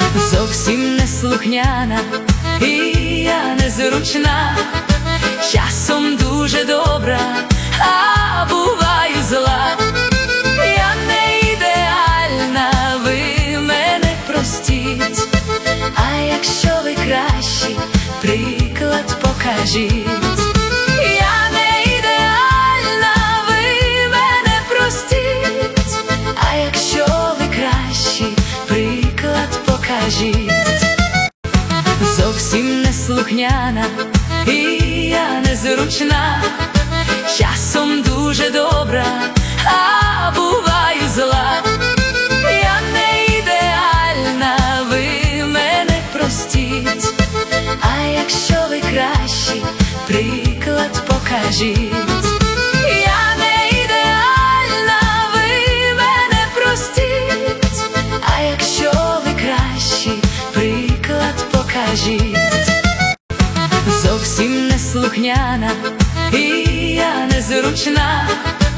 зовсім не слухняна, і я незручна, часом дуже добра, а буваю зла. Я не ідеальна, ви мене простіть, а якщо ви кращі, приклад покажіть. Я не ідеальна, ви мене простіть, а якщо ви кращі, приклад покажіть. Зовсім не слухняна, і я незручна, часом дуже добра, а буваю зла. Я не ідеальна, ви мене простіть, а якщо ви кращі, приклад покажіть. Я не ідеальна, ви мене простіть, а якщо ви кращі, приклад покажіть. Зовсім не слухняна, і я незручна,